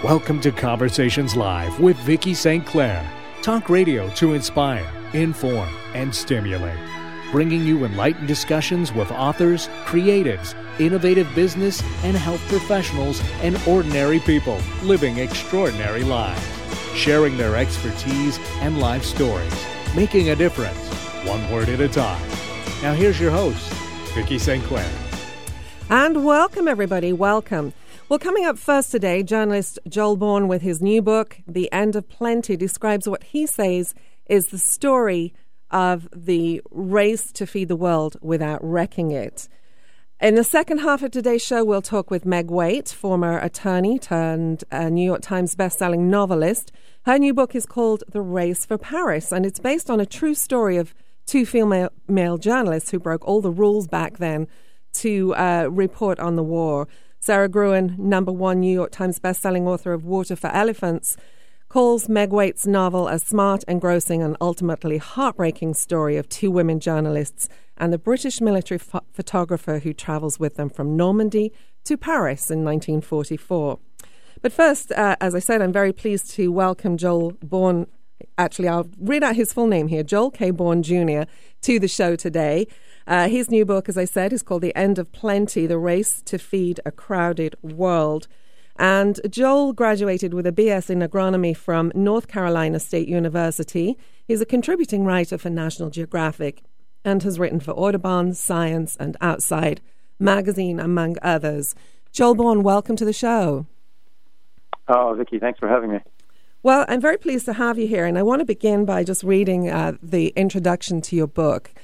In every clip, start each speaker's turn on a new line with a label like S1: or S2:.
S1: Welcome to Conversations Live with Vicki St. Clair. Talk radio to inspire, inform, and stimulate. Bringing you enlightened discussions with authors, creatives, innovative business and health professionals, and ordinary people living extraordinary lives. Sharing their expertise and life stories. Making a difference, one word at a time. Now here's your host, Vicki St. Clair.
S2: And welcome, everybody. Welcome. Well, coming up first today, journalist Joel Bourne with his new book, The End of Plenty, describes what he says is the story of the race to feed the world without wrecking it. In the second half of today's show, we'll talk with Meg Waite, former attorney turned New York Times bestselling novelist. Her new book is called The Race for Paris, and it's based on a true story of two female journalists who broke all the rules back then to report on the war. Sarah Gruen, #1 New York Times bestselling author of Water for Elephants, calls Meg Waite's novel a smart, engrossing and ultimately heartbreaking story of two women journalists and the British military photographer who travels with them from Normandy to Paris in 1944. But first, as I said, I'm very pleased to welcome Joel Bourne. Actually, I'll read out his full name here, Joel K. Bourne Jr., to the show today. His new book, as I said, is called The End of Plenty, The Race to Feed a Crowded World. And Joel graduated with a BS in agronomy from North Carolina State University. He's a contributing writer for National Geographic and has written for Audubon, Science and Outside magazine, among others. Joel Bourne, welcome to the show.
S3: Oh, Vicki, thanks for having me.
S2: Well, I'm very pleased to have you here, and I want to begin by just reading the introduction to your book.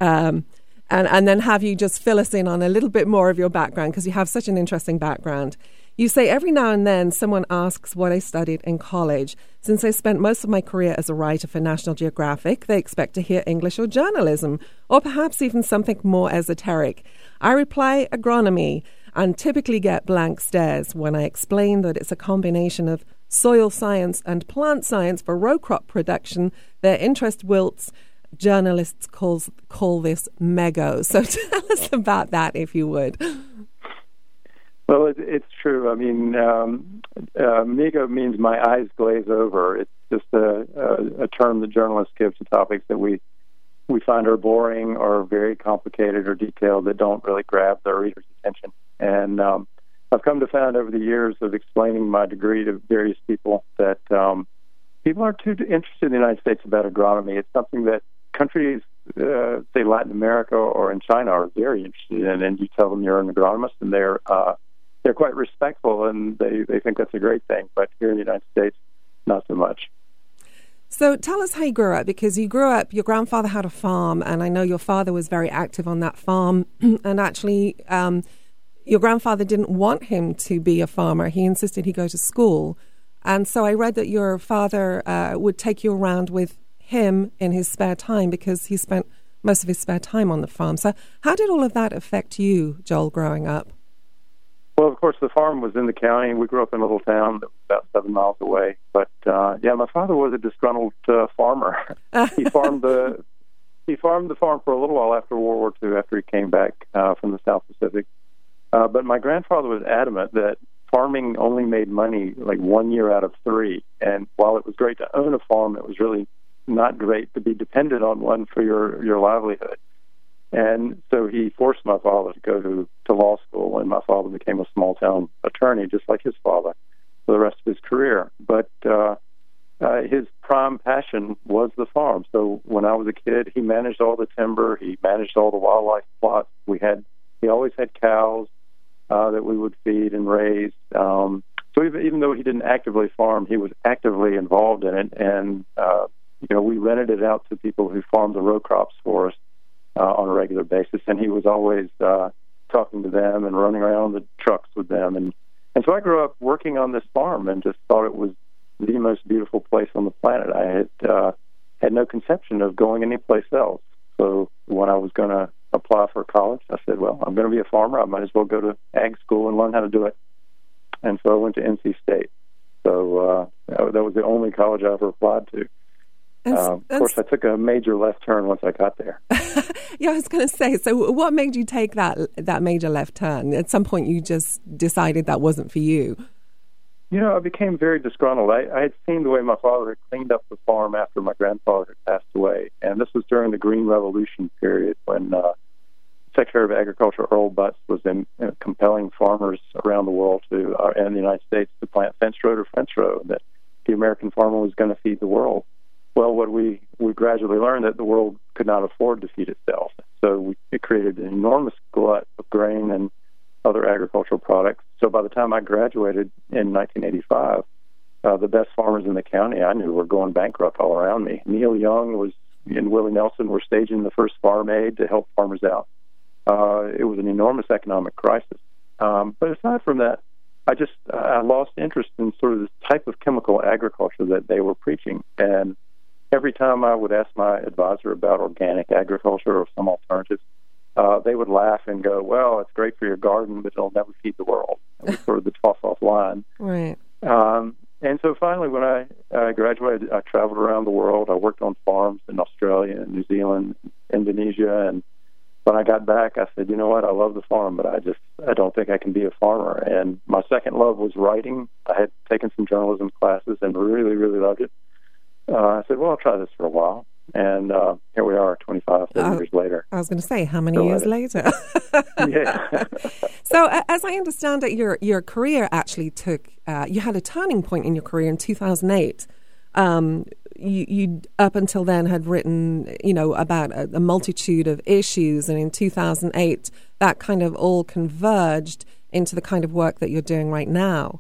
S2: And then have you just fill us in on a little bit more of your background, because you have such an interesting background. You say, every now and then someone asks what I studied in college. Since I spent most of my career as a writer for National Geographic, they expect to hear English or journalism, or perhaps even something more esoteric. I reply agronomy and typically get blank stares when I explain that it's a combination of soil science and plant science for row crop production. Their interest wilts. Journalists call this MEGO. So tell us about that, if you would.
S3: Well, it's true. I mean, MEGO means my eyes glaze over. It's just a term that journalists give to topics that we find are boring or very complicated or detailed that don't really grab their readers' attention. And I've come to find over the years of explaining my degree to various people that people aren't too interested in the United States about agronomy. It's something that countries, say Latin America or in China, are very interested in, and you tell them you're an agronomist, and they're quite respectful, and they think that's a great thing. But here in the United States, not so much.
S2: So tell us how you grew up, because you grew up, your grandfather had a farm, and I know your father was very active on that farm, and actually your grandfather didn't want him to be a farmer. He insisted he go to school. And so I read that your father would take you around with him in his spare time, because he spent most of his spare time on the farm. So how did all of that affect you, Joel, growing up?
S3: Well, of course, the farm was in the county. We grew up in a little town that was about 7 miles away. But, my father was a disgruntled farmer. He farmed the farm for a little while after World War II, after he came back from the South Pacific. But my grandfather was adamant that farming only made money like 1 year out of 3. And while it was great to own a farm, it was really not great to be dependent on one for your livelihood. And so he forced my father to go to law school, and my father became a small-town attorney, just like his father, for the rest of his career. But his prime passion was the farm. So when I was a kid, he managed all the timber, he managed all the wildlife plots. He always had cows that we would feed and raise. So even though he didn't actively farm, he was actively involved in it, and we rented it out to people who farmed the row crops for us on a regular basis, and he was always talking to them and running around the trucks with them. And so I grew up working on this farm and just thought it was the most beautiful place on the planet. I had no conception of going anyplace else. So when I was going to apply for college, I said, well, I'm going to be a farmer. I might as well go to ag school and learn how to do it. And so I went to NC State. So that was the only college I ever applied to. Of course, I took a major left turn once I got there.
S2: Yeah, I was going to say, so what made you take that major left turn? At some point you just decided that wasn't for you.
S3: I became very disgruntled. I had seen the way my father had cleaned up the farm after my grandfather had passed away, and this was during the Green Revolution period when Secretary of Agriculture Earl Butz was compelling farmers around the world and the United States to plant fence row to fence row, that the American farmer was going to feed the world. Well, what we gradually learned that the world could not afford to feed itself, so it created an enormous glut of grain and other agricultural products. So by the time I graduated in 1985, the best farmers in the county I knew were going bankrupt all around me. Neil Young and Willie Nelson were staging the first Farm Aid to help farmers out. It was an enormous economic crisis. But aside from that, I lost interest in sort of this type of chemical agriculture that they were preaching. And every time I would ask my advisor about organic agriculture or some alternatives, they would laugh and go, well, it's great for your garden, but it'll never feed the world. It was sort of the toss-off line.
S2: Right.
S3: And so finally, when I graduated, I traveled around the world. I worked on farms in Australia and New Zealand, Indonesia, and when I got back, I said, you know what, I love the farm, but I don't think I can be a farmer. And my second love was writing. I had taken some journalism classes and really, really loved it. I said, well, I'll try this for a while. And here we are, 25, 30 years later.
S2: I was going to say, how many years later?
S3: Yeah.
S2: So as I understand it, your career actually you had a turning point in your career in 2008. You up until then had written, about a multitude of issues, and in 2008, that kind of all converged into the kind of work that you're doing right now.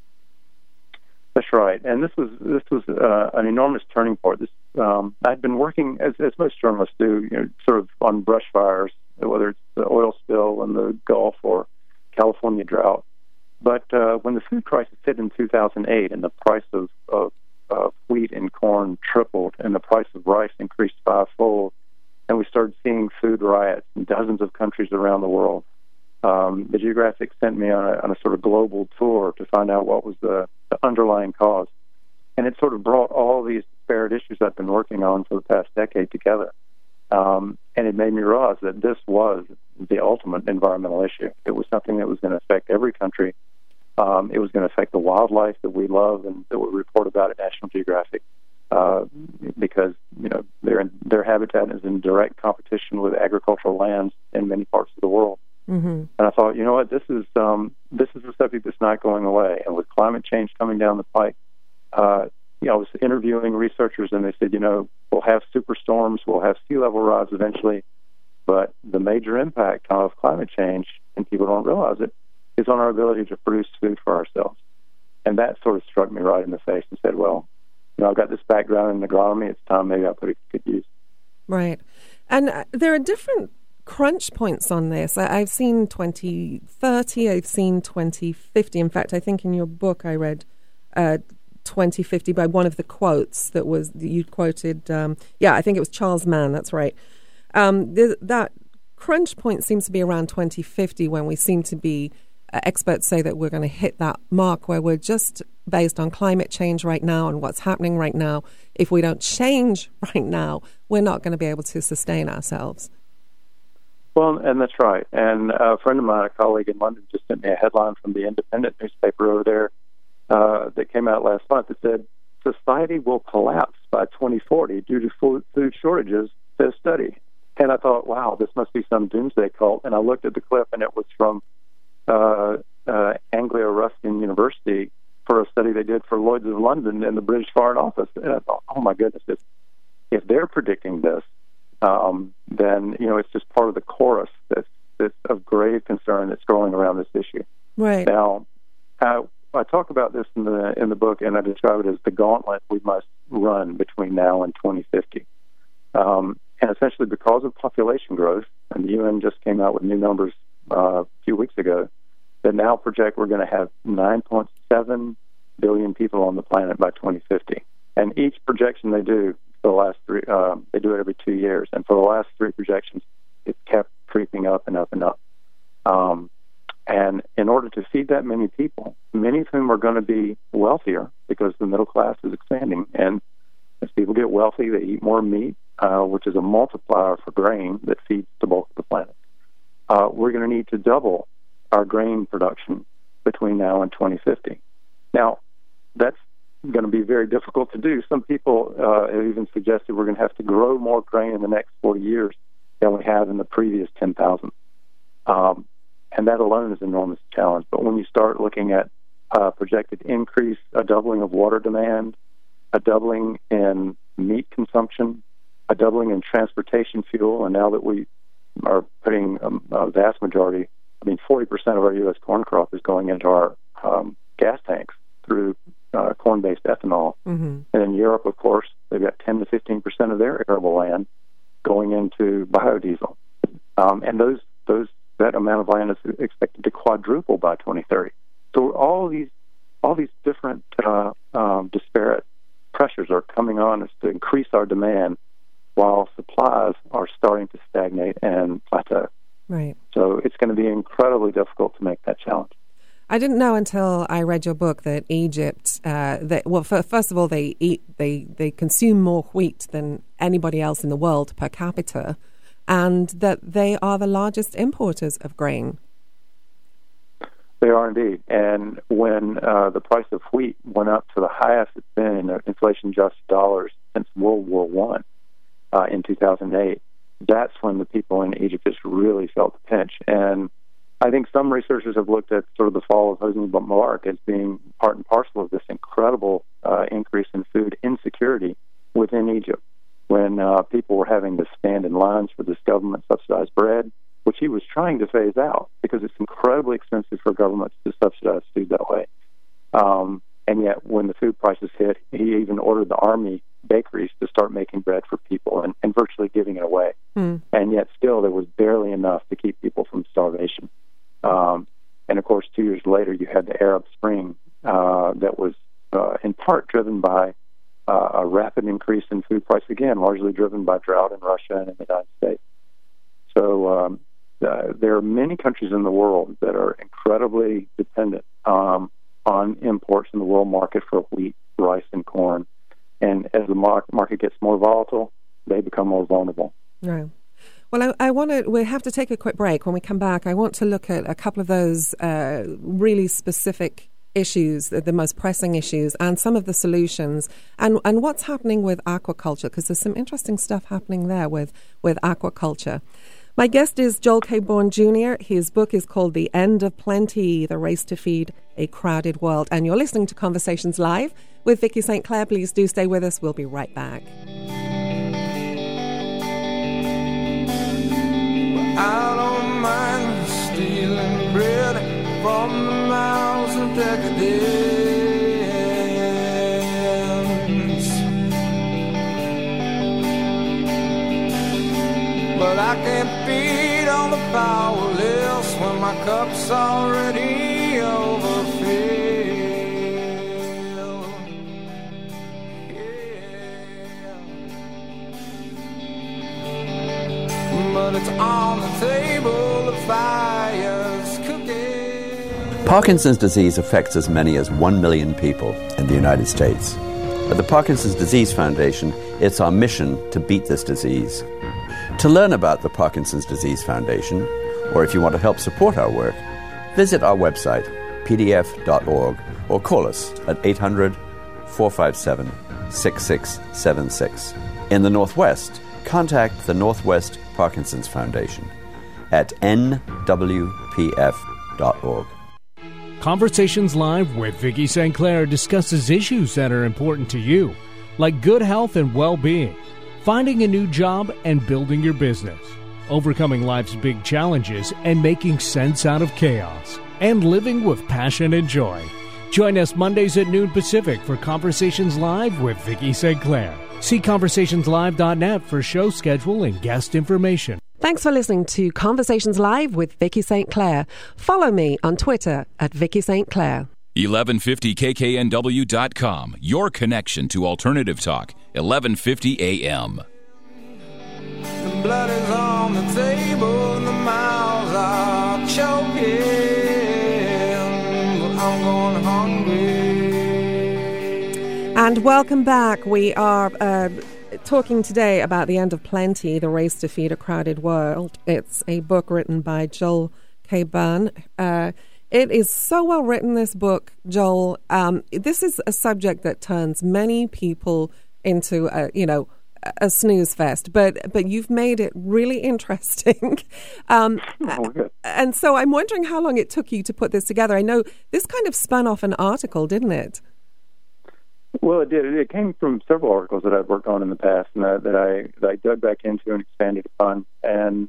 S3: That's right, and this was an enormous turning point. I'd been working as most journalists do, sort of on brush fires, whether it's the oil spill in the Gulf or California drought. But when the food crisis hit in 2008, and the price of wheat and corn tripled, and the price of rice increased fivefold, and we started seeing food riots in dozens of countries around the world, the Geographic sent me on a sort of global tour to find out what was the underlying cause. And it sort of brought all these disparate issues I've been working on for the past decade together. And it made me realize that this was the ultimate environmental issue. It was something that was going to affect every country. It was going to affect the wildlife that we love and that we report about at National Geographic, because their habitat is in direct competition with agricultural lands in many parts of the world. Mm-hmm. And I thought, you know what, this is a subject that's not going away. And with climate change coming down the pike, I was interviewing researchers, and they said, we'll have superstorms, we'll have sea level rise eventually, but the major impact of climate change, and people don't realize it, is on our ability to produce food for ourselves. And that sort of struck me right in the face and said, well, I've got this background in agronomy, it's time maybe I put it to good use.
S2: Right. And there are different crunch points on this. I've seen 2030, I've seen 2050. In fact, I think in your book I read 2050 by one of the quotes that you quoted. I think it was Charles Mann, that's right. That crunch point seems to be around 2050, when we seem to be, experts say that we're going to hit that mark where we're just based on climate change right now and what's happening right now. If we don't change right now, we're not going to be able to sustain ourselves.
S3: Well, and that's right. And a friend of mine, a colleague in London, just sent me a headline from the Independent newspaper over there that came out last month that said, society will collapse by 2040 due to food shortages, says study. And I thought, wow, this must be some doomsday cult. And I looked at the clip, and it was from Anglia Ruskin University for a study they did for Lloyd's of London and the British Foreign Office. And I thought, oh my goodness, if they're predicting this, then it's just part of the chorus that's of grave concern that's growing around this issue.
S2: Right.
S3: Now, I talk about this in the book, and I describe it as the gauntlet we must run between now and 2050. And essentially, because of population growth, and the UN just came out with new numbers a few weeks ago, that now project we're going to have 9.7 billion people on the planet by 2050. And each projection they do, for the last three, they do it every 2 years. And for the last three projections, it's kept creeping up and up and up. And in order to feed that many people, many of whom are going to be wealthier because the middle class is expanding. And as people get wealthy, they eat more meat, which is a multiplier for grain that feeds the bulk of the planet. We're going to need to double our grain production between now and 2050. Now, that's going to be very difficult to do. Some people have even suggested we're going to have to grow more grain in the next 40 years than we have in the previous 10,000. And that alone is an enormous challenge. But when you start looking at projected increase, a doubling of water demand, a doubling in meat consumption, a doubling in transportation fuel, and now that we are putting a vast majority, 40% of our U.S. corn crop is going into our gas tanks through corn-based ethanol. Mm-hmm. And in Europe, of course, they've got 10 to 15% of their arable land going into biodiesel. And that amount of land is expected to quadruple by 2030. So all these different disparate pressures are coming on us to increase our demand while supplies are starting to stagnate and plateau.
S2: Right. So
S3: it's going to be incredibly difficult to make that challenge.
S2: I didn't know until I read your book that Egypt, first of all, they consume more wheat than anybody else in the world per capita, and that they are the largest importers of grain.
S3: They are indeed. And when the price of wheat went up to the highest it's been in inflation-adjusted dollars since World War I in 2008, that's when the people in Egypt just really felt the pinch. And I think some researchers have looked at sort of the fall of Hosni Mubarak as being part and parcel of this incredible increase in food insecurity within Egypt, when people were having to stand in lines for this government-subsidized bread, which he was trying to phase out because it's incredibly expensive for governments to subsidize food that way. And yet, when the food prices hit, he even ordered the army bakeries to start making bread for people and virtually giving it away. And yet, still, there was barely enough to keep people from starvation. And, of course, 2 years later, you had the Arab Spring that was in part driven by a rapid increase in food price, again, largely driven by drought in Russia and in the United States. So there are many countries in the world that are incredibly dependent on imports in the world market for wheat, rice, and corn. And as the market gets more volatile, they become more vulnerable.
S2: Right. Well, we have to take a quick break. When we come back, I want to look at a couple of those really specific issues, the most pressing issues, and some of the solutions, and what's happening with aquaculture, because there's some interesting stuff happening there with aquaculture. My guest is Joel K. Bourne Jr. His book is called The End of Plenty, The Race to Feed a Crowded World. And you're listening to Conversations Live with Vicki St. Clair. Please do stay with us. We'll be right back.
S4: I don't mind stealing bread from the mouths of decadence, but I can't feed on the powerless when my cup's already overfilled. But it's on the table, the fire's cooking.
S5: Parkinson's disease affects as many as 1 million people in the United States. At the Parkinson's Disease Foundation, it's our mission to beat this disease. To learn about the Parkinson's Disease Foundation, or if you want to help support our work, visit our website, pdf.org, or call us at 800-457-6676. In the Northwest, contact the Northwest Parkinson's Foundation at nwpf.org.
S1: Conversations Live with Vicki St. Clair discusses issues that are important to you, like good health and well-being, finding a new job and building your business, overcoming life's big challenges and making sense out of chaos, and living with passion and joy. Join us Mondays at noon Pacific for Conversations Live with Vicki St. Clair. See conversationslive.net for show schedule and guest information.
S2: Thanks for listening to Conversations Live with Vicki St. Clair. Follow me on Twitter at Vicki St. Clair.
S6: 1150kknw.com, your connection to alternative talk, 1150 AM.
S4: The blood is on the table and the mouths are choking. I'm going hungry.
S2: And welcome back. We are talking today about The End of Plenty, The Race to Feed a Crowded World. It's a book written by Joel K. Bourne. It is so well written, this book, Joel. This is a subject that turns many people into, a snooze fest, but you've made it really interesting. And so I'm wondering how long it took you to put this together. I know this kind of spun off an article, didn't it?
S3: Well, it did. It came from several articles that I've worked on in the past and that I dug back into and expanded upon. And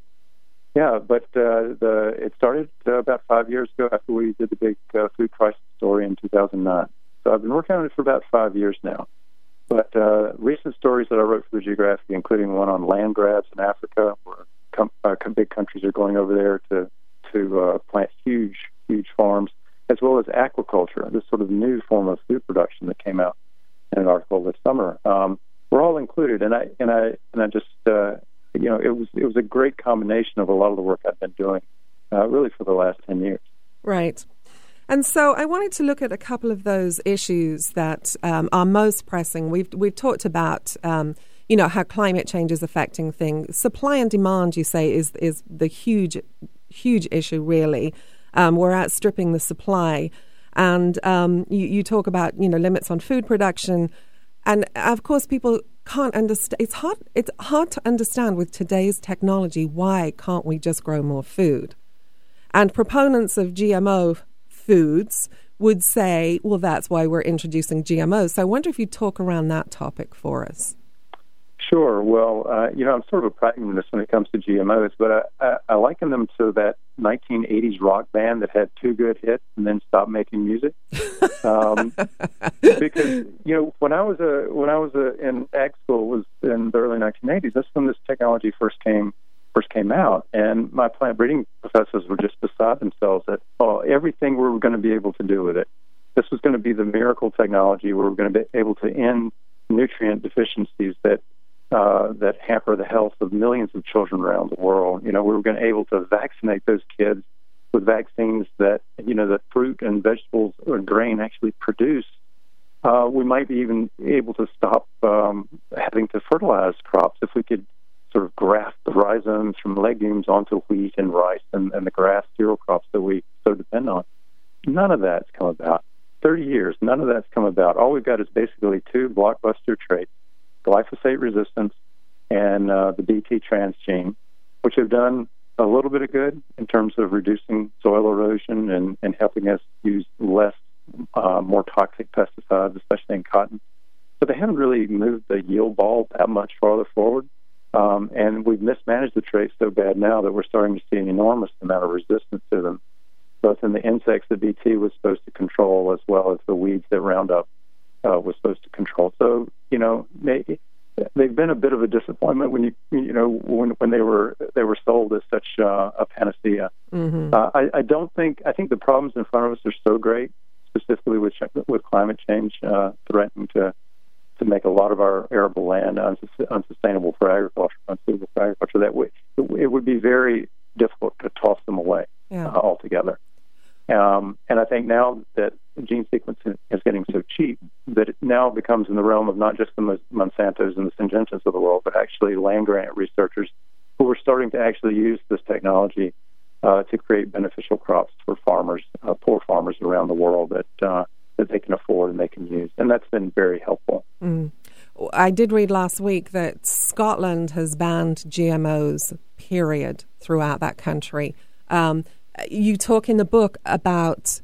S3: it started about 5 years ago after we did the big food crisis story in 2009. So I've been working on it for about 5 years now. But recent stories that I wrote for the Geographic, including one on land grabs in Africa, where big countries are going over there to plant huge farms, as well as aquaculture, this sort of new form of food production that came out in an article this summer. We're all included, and I just it was a great combination of a lot of the work I've been doing, really for the last 10 years.
S2: Right. And so I wanted to look at a couple of those issues that are most pressing. We've talked about, how climate change is affecting things. Supply and demand, you say, is the huge issue, really. We're outstripping the supply. And you talk about, limits on food production. And, of course, people can't understand. It's hard to understand with today's technology, why can't we just grow more food? And proponents of GMO foods would say, well, that's why we're introducing GMOs. So I wonder if you'd talk around that topic for us.
S3: Sure. Well, I'm sort of a pragmatist when it comes to GMOs, but I liken them to that 1980s rock band that had two good hits and then stopped making music. Because when I was in ag school, was in the early 1980s. That's when this technology first came out, and my plant breeding professors were just beside themselves at everything we were going to be able to do with it. This was going to be the miracle technology where we're going to be able to end nutrient deficiencies that hamper the health of millions of children around the world. We were going to be able to vaccinate those kids with vaccines that, that fruit and vegetables or grain actually produce. We might be even able to stop having to fertilize crops if we could sort of graft the rhizomes from legumes onto wheat and rice and the grass cereal crops that we so depend on. None of that's come about. 30 years, none of that's come about. All we've got is basically two blockbuster traits, glyphosate resistance and the Bt transgene, which have done a little bit of good in terms of reducing soil erosion and helping us use less, more toxic pesticides, especially in cotton. But they haven't really moved the yield ball that much farther forward. And we've mismanaged the traits so bad now that we're starting to see an enormous amount of resistance to them, both in the insects that Bt was supposed to control as well as the weeds that Roundup was supposed to control. So, they've been a bit of a disappointment when when they were sold as such a panacea. Mm-hmm. I think the problems in front of us are so great, specifically with climate change threatening to make a lot of our arable land unsustainable for agriculture, unsuitable for agriculture, that it would be very difficult to toss them away altogether. And I think now that gene sequencing is getting so cheap that it now becomes in the realm of not just the Monsantos and the Syngentas of the world, but actually land-grant researchers who are starting to actually use this technology to create beneficial crops for farmers, poor farmers around the world that they can afford and they can use. And that's been very helpful. Mm.
S2: I did read last week that Scotland has banned GMOs, period, throughout that country. You talk in the book about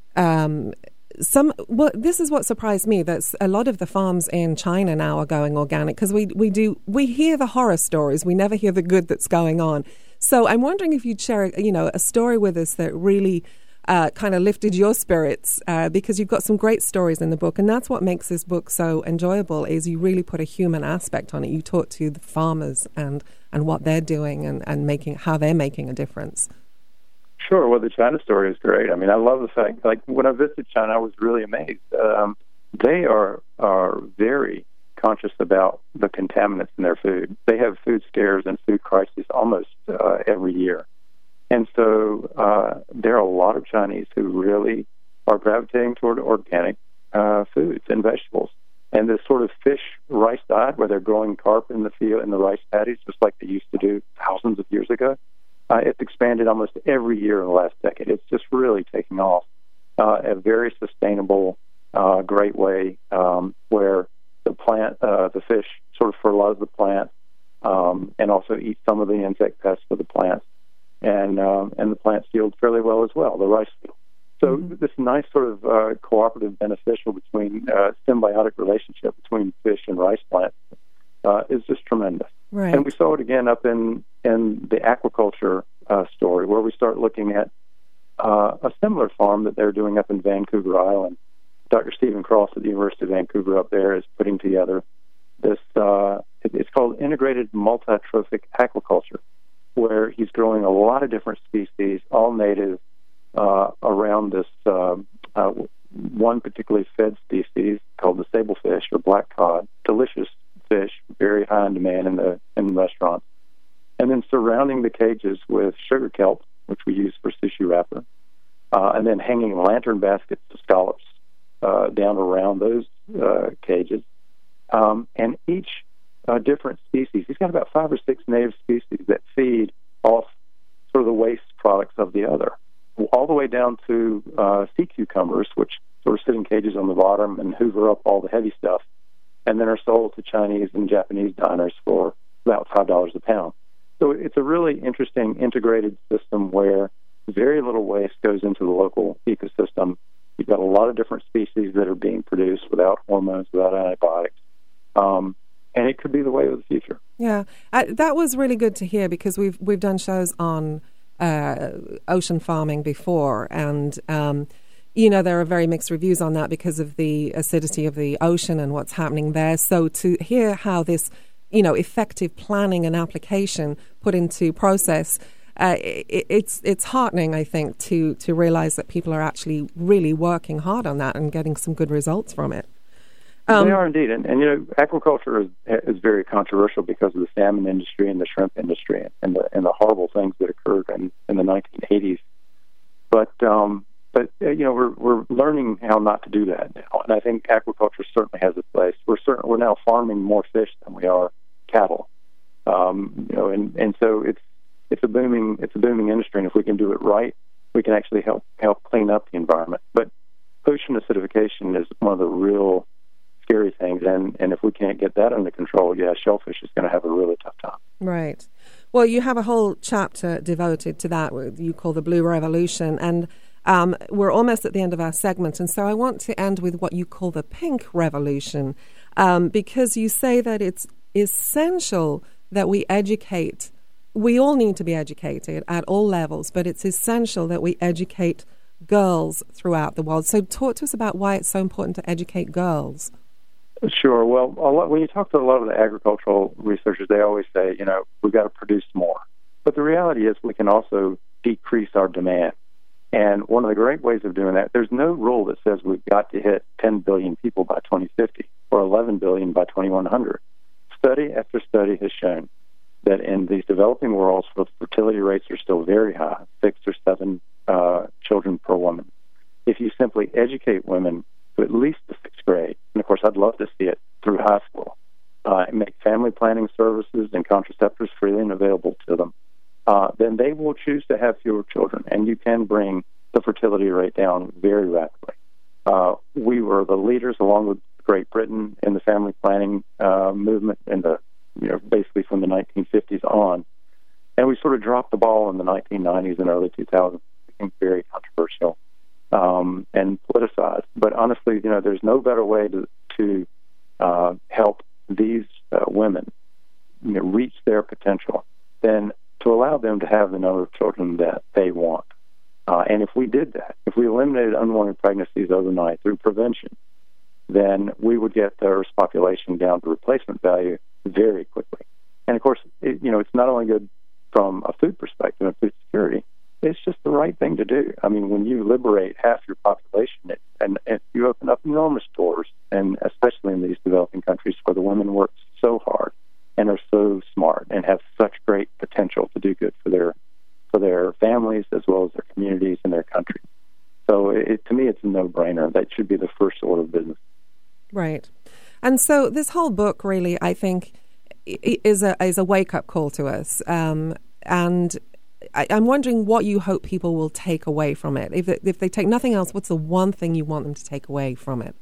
S2: this is what surprised me, that a lot of the farms in China now are going organic, because we hear the horror stories, we never hear the good that's going on. So I'm wondering if you'd share a story with us that really kind of lifted your spirits, because you've got some great stories in the book, and that's what makes this book so enjoyable, is you really put a human aspect on it. You talk to the farmers and what they're doing and how they're making a difference.
S3: Sure. Well, the China story is great. I mean, I love the fact, like, when I visited China, I was really amazed. They are very conscious about the contaminants in their food. They have food scares and food crises almost every year. And so there are a lot of Chinese who really are gravitating toward organic foods and vegetables. And this sort of fish-rice diet where they're growing carp in the field, in the rice paddies, just like they used to do thousands of years ago, It's expanded almost every year in the last decade. It's just really taking off a very sustainable, great way where the fish sort of fertilize the plant and also eat some of the insect pests for the plants, and the plants yield fairly well as well, the rice field. So this nice sort of cooperative, beneficial symbiotic relationship between fish and rice plants is just tremendous.
S2: Right.
S3: And we saw it again up in the aquaculture story, where we start looking at a similar farm that they're doing up in Vancouver Island. Dr. Stephen Cross at the University of Vancouver up there is putting together this, it's called integrated multi-trophic aquaculture, where he's growing a lot of different species, all native, around this one particularly fed species called the sablefish or black cod. Delicious fish, very high in demand in restaurants. And then surrounding the cages with sugar kelp, which we use for sushi wrapper, and then hanging lantern baskets of scallops down around those cages. And each different species, he's got about 5 or 6 native species that feed off sort of the waste products of the other, all the way down to sea cucumbers, which sort of sit in cages on the bottom and hoover up all the heavy stuff, and then are sold to Chinese and Japanese diners for about $5 a pound. So it's a really interesting integrated system where very little waste goes into the local ecosystem. You've got a lot of different species that are being produced without hormones, without antibiotics. And it could be the way of the future.
S2: Yeah, that was really good to hear, because we've done shows on ocean farming before, and there are very mixed reviews on that because of the acidity of the ocean and what's happening there. So to hear how this, effective planning and application put into process, it's heartening, I think, to realize that people are actually really working hard on that and getting some good results from it.
S3: They are indeed, and aquaculture is very controversial because of the salmon industry and the shrimp industry and the horrible things that occurred in the 1980s. But we're learning how not to do that now, and I think aquaculture certainly has its place. We're now farming more fish than we are cattle, and so it's a booming industry, and if we can do it right, we can actually help clean up the environment. But ocean acidification is one of the real scary things, and if we can't get that under control, shellfish is going to have a really tough time.
S2: Right. Well, you have a whole chapter devoted to that, you call the Blue Revolution, and we're almost at the end of our segment, and so I want to end with what you call the Pink Revolution, because you say that it's essential that we educate. We all need to be educated at all levels, but it's essential that we educate girls throughout the world. So talk to us about why it's so important to educate girls.
S3: Sure. Well, when you talk to a lot of the agricultural researchers, they always say, we've got to produce more. But the reality is we can also decrease our demand. And one of the great ways of doing that, there's no rule that says we've got to hit 10 billion people by 2050 or 11 billion by 2100. Study after study has shown that in these developing worlds, the fertility rates are still very high, 6 or 7 children per woman. If you simply educate women to at least the 6th grade, and of course I'd love to see it through high school, and make family planning services and contraceptives freely and available to them, then they will choose to have fewer children, and you can bring the fertility rate down very rapidly. We were the leaders, along with Great Britain, in the family planning movement in the basically from the 1950s on, and we sort of dropped the ball in the 1990s and early 2000s. It became very controversial and politicized. But honestly, there's no better way to help these women reach their potential than to allow them to have the number of children that they want. And if we did that, if we eliminated unwanted pregnancies overnight through prevention, then we would get the Earth's population down to replacement value very quickly. And of course, it's not only good from a food perspective and food security, it's just the right thing to do. I mean, when you liberate half your population, and you open up enormous doors, and especially in these developing countries where the women work so hard and are so smart and have such great potential to do good for their families as well as their communities and their country. So to me, it's a no-brainer. That should be the first order of business.
S2: Right. And so this whole book really, I think, is a wake-up call to us. And I'm wondering what you hope people will take away from it. If they take nothing else, what's the one thing you want them to take away from it?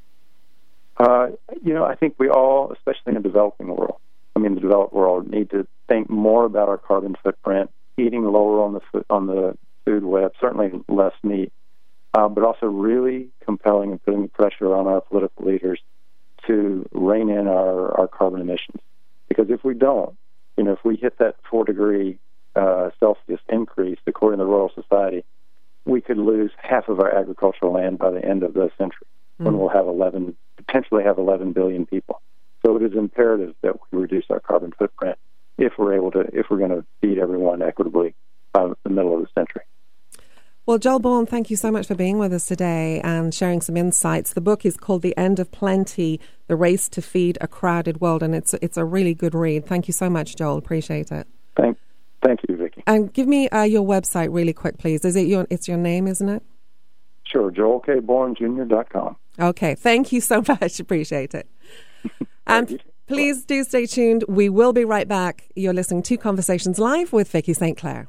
S3: I think we all, especially in the developed world, need to think more about our carbon footprint, eating lower on the food web, certainly less meat, but also really compelling and putting pressure on our political leaders to rein in our carbon emissions. Because if we don't, if we hit that 4-degree Celsius increase, according to the Royal Society, we could lose half of our agricultural land by the end of the century, when we'll have potentially have 11 billion people. So it is imperative that we reduce our carbon footprint if we're going to feed everyone equitably by the middle of the century.
S2: Well, Joel Bourne, thank you so much for being with us today and sharing some insights. The book is called The End of Plenty, The Race to Feed a Crowded World, and it's a really good read. Thank you so much, Joel. Appreciate it.
S3: Thank you, Vicki.
S2: And give me your website really quick, please. It's your name, isn't it?
S3: Sure, joelkbournejr.com.
S2: Okay, thank you so much. Appreciate it. And please do stay tuned. We will be right back. You're listening to Conversations Live with Vicki St. Clair.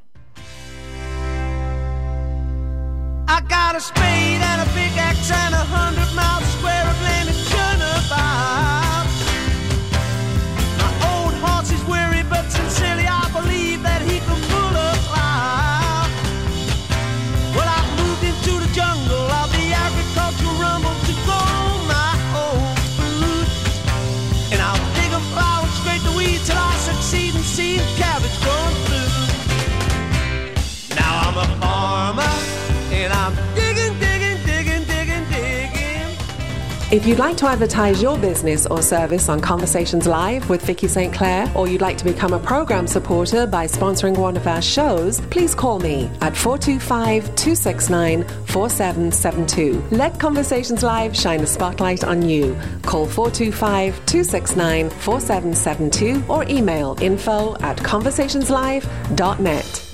S4: I got a spade and a big axe and 100 miles square of land to churn about. My old horse is weary, but sincerely I believe that he can pull a plow. Well, I've moved into the jungle of the agricultural rumble to grow my own food. And I'll dig and plow and scrape the weeds till I succeed and see cabbage growing through. Now I'm a farmer. And I'm digging.
S2: If you'd like to advertise your business or service on Conversations Live with Vicki St. Clair, or you'd like to become a program supporter by sponsoring one of our shows, please call me at 425-269-4772. Let Conversations Live shine the spotlight on you. Call 425-269-4772 or email info@conversationslive.net.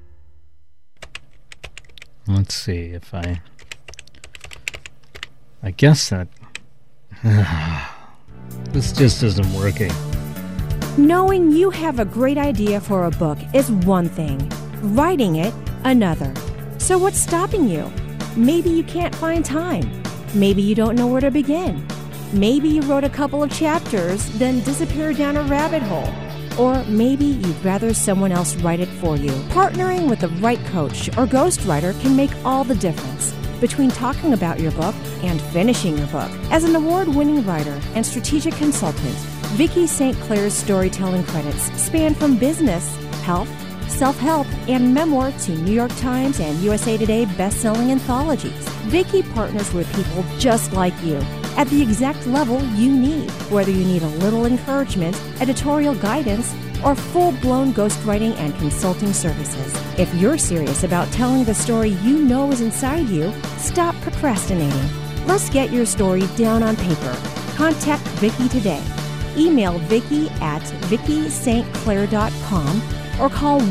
S7: Let's see if I guess that this just isn't working.
S8: Knowing you have a great idea for a book is one thing, writing it another. So what's stopping you? Maybe you can't find time. Maybe you don't know where to begin. Maybe you wrote a couple of chapters, then disappeared down a rabbit hole. Or maybe you'd rather someone else write it for you. Partnering with the right coach or ghostwriter can make all the difference between talking about your book and finishing your book. As an award-winning writer and strategic consultant, Vicki St. Clair's storytelling credits span from business, health, self-help, and memoir to New York Times and USA Today best-selling anthologies. Vicki partners with people just like you at the exact level you need, whether you need a little encouragement, editorial guidance, or full-blown ghostwriting and consulting services. If you're serious about telling the story you know is inside you, stop procrastinating. Let's get your story down on paper. Contact Vicki today. Email Vicki at VickiSt.Clair.com or call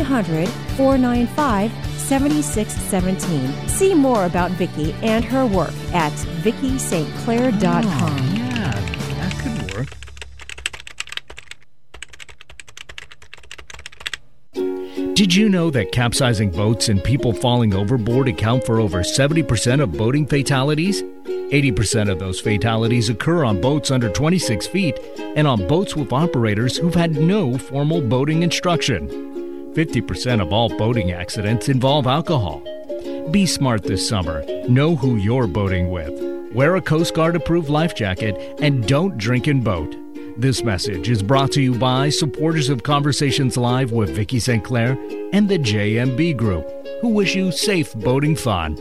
S8: 1-800-495-7617. See more about Vicki and her work at VickiSt.Clair.com.
S7: Oh, yeah, that could work. Did you know that capsizing boats and people falling overboard account for over 70% of boating fatalities? 80% of those fatalities occur on boats under 26 feet and on boats with operators who've had no formal boating instruction. 50% of all boating accidents involve alcohol. Be smart this summer. Know who you're boating with. Wear a Coast Guard-approved life jacket and don't drink and boat. This message is brought to you by supporters of Conversations Live with Vicki St. Clair and the JMB Group, who wish you safe boating fun.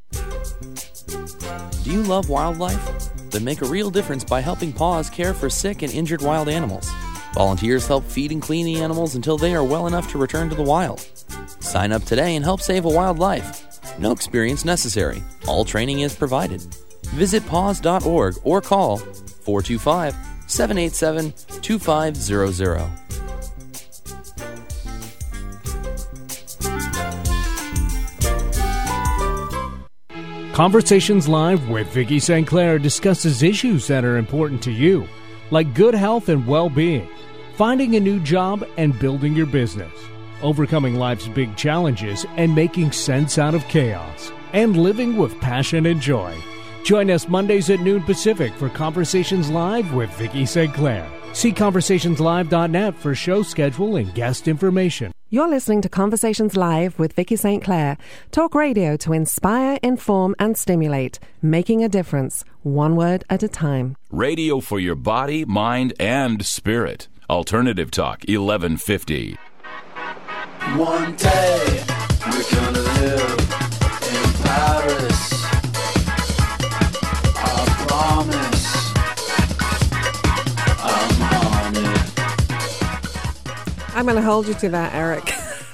S9: Do you love wildlife? Then make a real difference by helping PAWS care for sick and injured wild animals. Volunteers help feed and clean the animals until they are well enough to return to the wild. Sign up today and help save a wild life. No experience necessary. All training is provided. Visit paws.org or call 425-787-2500.
S1: Conversations Live with Vicki St. Clair discusses issues that are important to you, like good health and well-being, finding a new job, and building your business. overcoming life's big challenges and making sense out of chaos, and living with passion and joy. Join us Mondays at noon Pacific for Conversations Live with Vicki St. Clair. See conversationslive.net for show schedule and guest information.
S2: You're listening to Conversations Live with Vicki St. Clair. Talk radio to inspire, inform, and stimulate. Making a difference, one word at a time.
S6: Radio for your body, mind, and spirit. Alternative Talk, 1150.
S4: One day, we're gonna live in Paris. I promise.
S2: I'm going to hold you to that, Eric.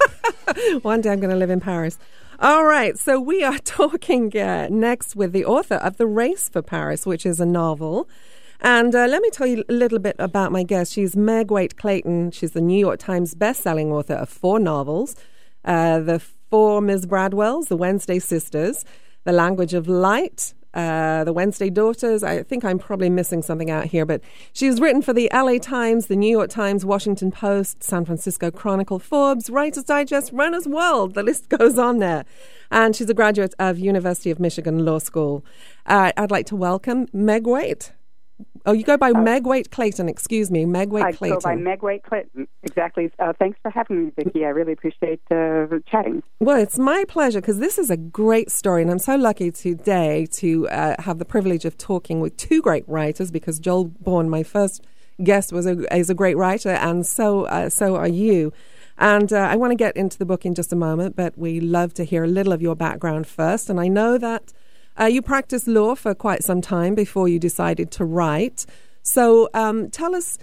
S2: One day I'm going to live in Paris. All right, so we are talking next with the author of The Race for Paris, which is a novel. And let me tell you a little bit about my guest. She's Meg Waite-Clayton. She's the New York Times best-selling author of 4 novels. The 4 Ms. Bradwells, The Wednesday Sisters, The Language of Light, The Wednesday Daughters. I think I'm probably missing something out here, but she's written for the LA Times, the New York Times, Washington Post, San Francisco Chronicle, Forbes, Writer's Digest, Runner's World. The list goes on there. And she's a graduate of University of Michigan Law School. I'd like to welcome Meg Waite. Oh, you go by Meg Waite-Clayton, excuse me, Meg Waite-Clayton.
S10: I go by Meg Waite-Clayton, exactly. Thanks for having me, Vicki. I really appreciate chatting.
S2: Well, it's my pleasure, because this is a great story, and I'm so lucky today to have the privilege of talking with 2 great writers, because Joel Bourne, my first guest, is a great writer, and so are you. And I want to get into the book in just a moment, but we love to hear a little of your background first, and I know that you practiced law for quite some time before you decided to write. So tell us,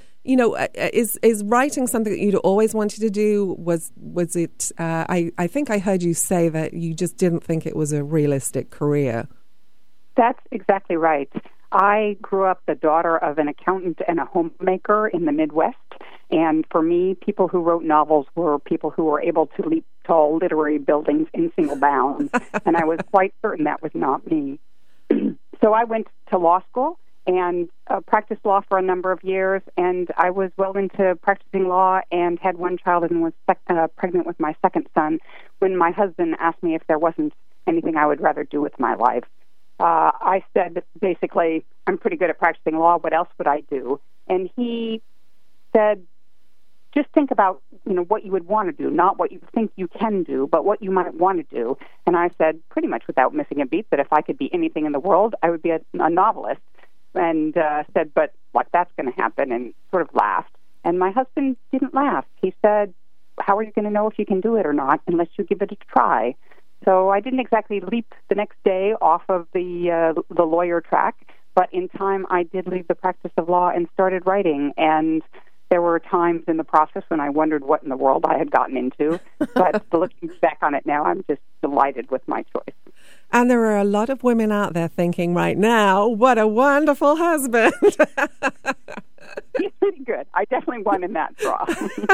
S2: is writing something that you'd always wanted to do? Was it, I think I heard you say that you just didn't think it was a realistic career.
S10: That's exactly right. I grew up the daughter of an accountant and a homemaker in the Midwest. And for me, people who wrote novels were people who were able to leap tall literary buildings in single bounds. And I was quite certain that was not me. So I went to law school and practiced law for a number of years. And I was well into practicing law and had 1 child and was pregnant with my second son when my husband asked me if there wasn't anything I would rather do with my life. I said, basically, I'm pretty good at practicing law. What else would I do? And he said, just think about, what you would want to do, not what you think you can do, but what you might want to do. And I said, pretty much without missing a beat, that if I could be anything in the world, I would be a novelist. And said, but that's going to happen, and sort of laughed. And my husband didn't laugh. He said, how are you going to know if you can do it or not unless you give it a try? So I didn't exactly leap the next day off of the lawyer track, but in time I did leave the practice of law and started writing. And there were times in the process when I wondered what in the world I had gotten into. But looking back on it now, I'm just delighted with my choice.
S2: And there are a lot of women out there thinking right now, what a wonderful husband.
S10: He's pretty good. I definitely won in that draw.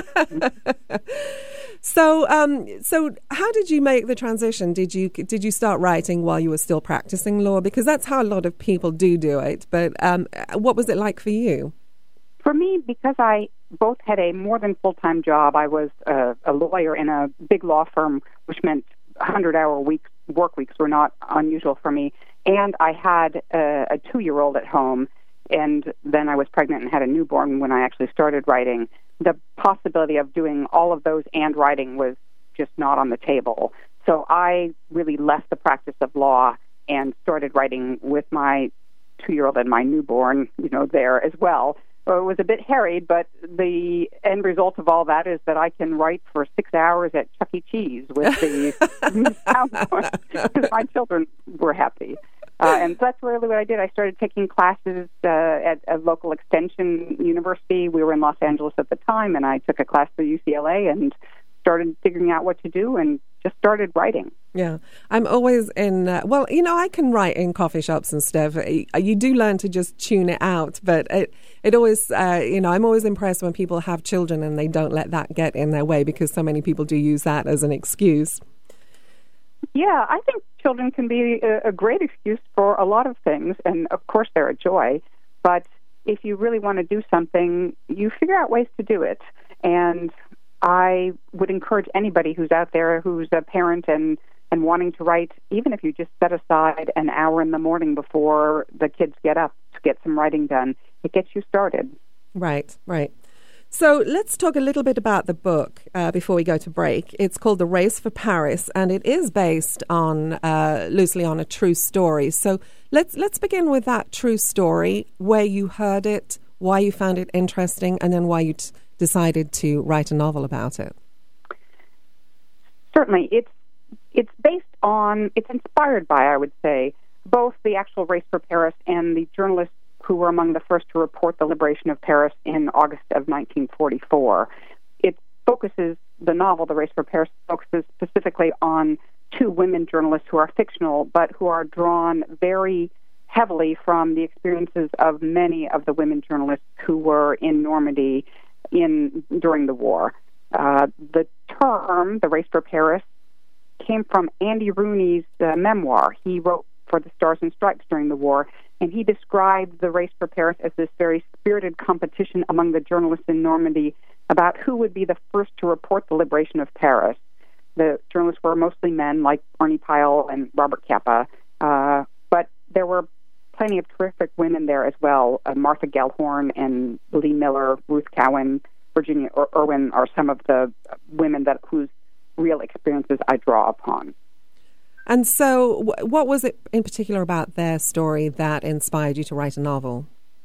S2: So how did you make the transition? Did you start writing while you were still practicing law? Because that's how a lot of people do it. But what was it like for you?
S10: For me, because I both had a more than full-time job, I was a lawyer in a big law firm, which meant 100-hour work weeks were not unusual for me. And I had a 2-year-old at home, and then I was pregnant and had a newborn when I actually started writing. The possibility of doing all of those and writing was just not on the table. So I really left the practice of law and started writing with my 2-year-old and my newborn, there as well. So it was a bit harried, but the end result of all that is that I can write for 6 hours at Chuck E. Cheese with the sound because my children were happy. And that's really what I did. I started taking classes at a local extension university. We were in Los Angeles at the time, and I took a class through UCLA and started figuring out what to do and just started writing.
S2: Yeah. I'm always in, I can write in coffee shops and stuff. You do learn to just tune it out, but it always, I'm always impressed when people have children and they don't let that get in their way, because so many people do use that as an excuse.
S10: Yeah, I think children can be a great excuse for a lot of things, and of course they're a joy, but if you really want to do something, you figure out ways to do it. And I would encourage anybody who's out there who's a parent and wanting to write, even if you just set aside an hour in the morning before the kids get up to get some writing done, it gets you started.
S2: Right. So let's talk a little bit about the book before we go to break. It's called The Race for Paris, and it is based on loosely on a true story. So let's begin with that true story, where you heard it, why you found it interesting, and then why you decided to write a novel about it.
S10: Certainly. It's based on, it's inspired by, I would say, both the actual Race for Paris and the journalists who were among the first to report the liberation of Paris in August of 1944. The novel, The Race for Paris, focuses specifically on two women journalists who are fictional, but who are drawn very heavily from the experiences of many of the women journalists who were in Normandy during the war. The term, The Race for Paris, came from Andy Rooney's memoir. He wrote for the Stars and Stripes during the war, and he described the Race for Paris as this very spirited competition among the journalists in Normandy about who would be the first to report the liberation of Paris. The journalists were mostly men, like Barney Pyle and Robert Capa, but there were plenty of terrific women there as well. Martha Gellhorn and Lee Miller, Ruth Cowan, Virginia Irwin are some of the women whose real experiences I draw upon.
S2: And so what was it in particular about their story that inspired you to write a novel?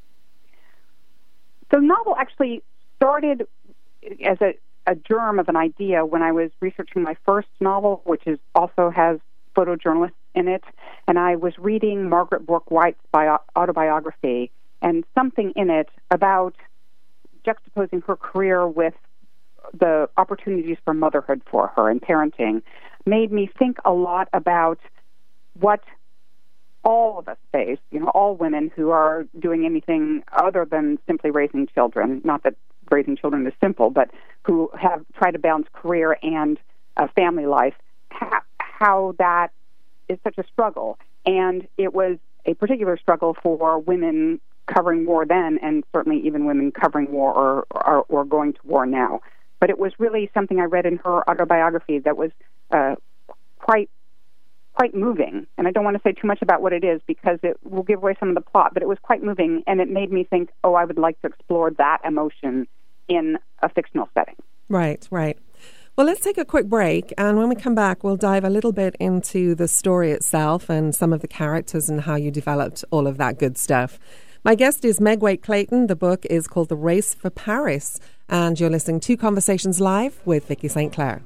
S10: The novel actually started as a germ of an idea when I was researching my first novel, which also has photojournalists in it, and I was reading Margaret Bourke-White's autobiography, and something in it about juxtaposing her career with the opportunities for motherhood for her and parenting made me think a lot about what all of us face, all women who are doing anything other than simply raising children. Not that raising children is simple, but who have tried to balance career and family life, how that is such a struggle. And it was a particular struggle for women covering war then, and certainly even women covering war or going to war now. But it was really something I read in her autobiography that was quite moving. And I don't want to say too much about what it is because it will give away some of the plot, but it was quite moving, and it made me think, I would like to explore that emotion in a fictional setting.
S2: Right. Well, let's take a quick break, and when we come back, we'll dive a little bit into the story itself and some of the characters and how you developed all of that good stuff. My guest is Meg Waite-Clayton. The book is called The Race for Paris, and you're listening to Conversations Live with Vicki St. Clair.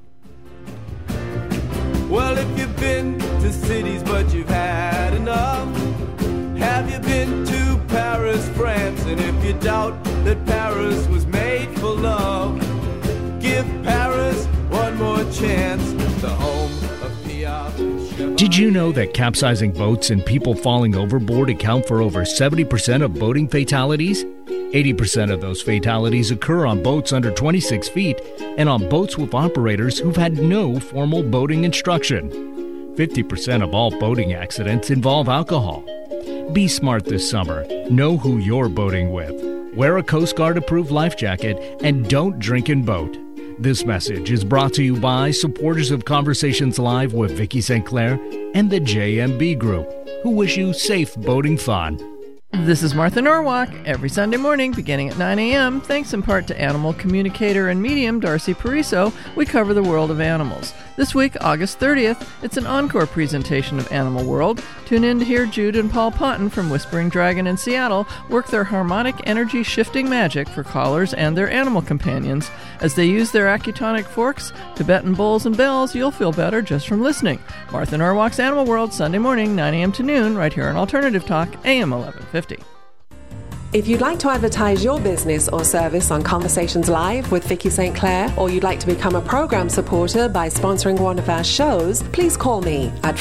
S4: Well, if you've been to cities but you've had enough, have you been to Paris, France? And if you doubt that Paris was made for love, give Paris one more chance, the home of Piaf.
S7: Did you know that capsizing boats and people falling overboard account for over 70% of boating fatalities? 80% of those fatalities occur on boats under 26 feet and on boats with operators who've had no formal boating instruction. 50% of all boating accidents involve alcohol. Be smart this summer. Know who you're boating with. Wear a Coast Guard-approved life jacket and don't drink and boat. This message is brought to you by supporters of Conversations Live with Vicki St. Clair and the JMB Group, who wish you safe boating fun.
S11: This is Martha Norwalk. Every Sunday morning, beginning at 9 a.m., thanks in part to animal communicator and medium Darcy Pariso, we cover the world of animals. This week, August 30th, it's an encore presentation of Animal World. Tune in to hear Jude and Paul Ponton from Whispering Dragon in Seattle work their harmonic energy shifting magic for callers and their animal companions. As they use their acutonic forks, Tibetan bowls and bells, you'll feel better just from listening. Martha Norwalk's Animal World, Sunday morning, 9 a.m. to noon, right here on Alternative Talk, AM 1150.
S2: If you'd like to advertise your business or service on Conversations Live with Vicki St. Clair, or you'd like to become a program supporter by sponsoring one of our shows, please call me at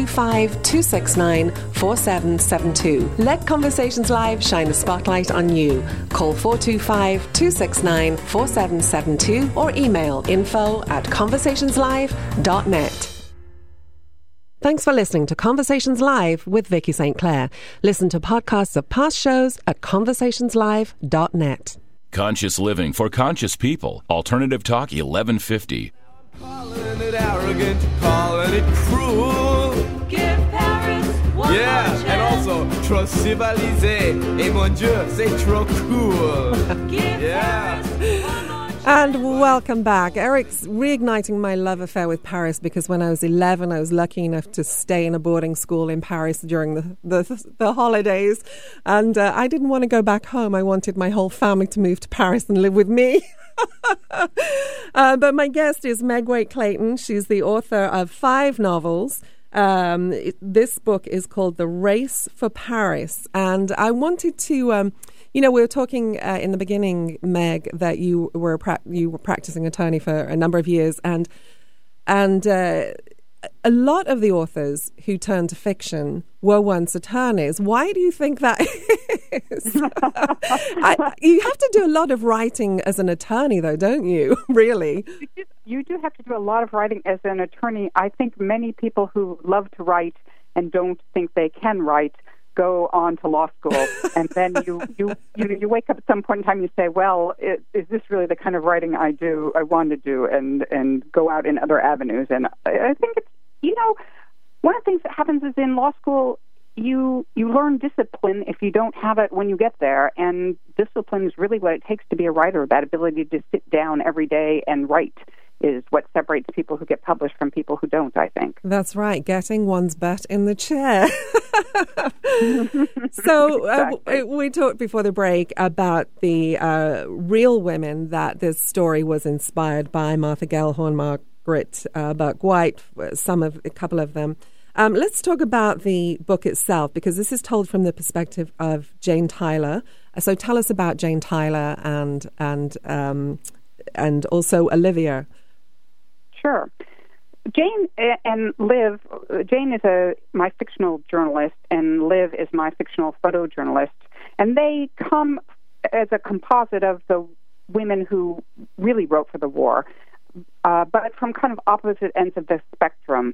S2: 425-269-4772. Let Conversations Live shine a spotlight on you. Call 425-269-4772 or email info@conversationslive.net. Thanks for listening to Conversations Live with Vicki St. Clair. Listen to podcasts of past shows at conversationslive.net.
S6: Conscious living for conscious people. Alternative Talk 1150.
S4: Calling it arrogant, calling it cruel. Give Paris one more chance. And also, trop civilisé. Et mon Dieu, c'est trop cool. Give Paris one more chance.
S2: And welcome back. Eric's reigniting my love affair with Paris because when I was 11, I was lucky enough to stay in a boarding school in Paris during the holidays. And I didn't want to go back home. I wanted my whole family to move to Paris and live with me. But my guest is Meg Waite-Clayton. She's the author of 5 novels. This book is called The Race for Paris. And I wanted to... we were talking in the beginning, Meg, that you were practicing attorney for a number of years, and a lot of the authors who turned to fiction were once attorneys. Why do you think that is? You have to do a lot of writing as an attorney, though, don't you? Really?
S10: You do have to do a lot of writing as an attorney. I think many people who love to write and don't think they can write go on to law school, and then you wake up at some point in time and you say, well, is this really the kind of writing I want to do, and go out in other avenues. And I think it's, one of the things that happens is in law school, you learn discipline if you don't have it when you get there, and discipline is really what it takes to be a writer. That ability to sit down every day and write is what separates people who get published from people who don't, I think.
S2: That's right, getting one's butt in the chair. So we talked before the break about the real women that this story was inspired by, Martha Gellhorn, Margaret Bourke-White, a couple of them. Let's talk about the book itself, because this is told from the perspective of Jane Tyler. So tell us about Jane Tyler and also Olivia.
S10: Sure. Jane and Liv, Jane is my fictional journalist, and Liv is my fictional photojournalist, and they come as a composite of the women who really wrote for the war, but from kind of opposite ends of the spectrum.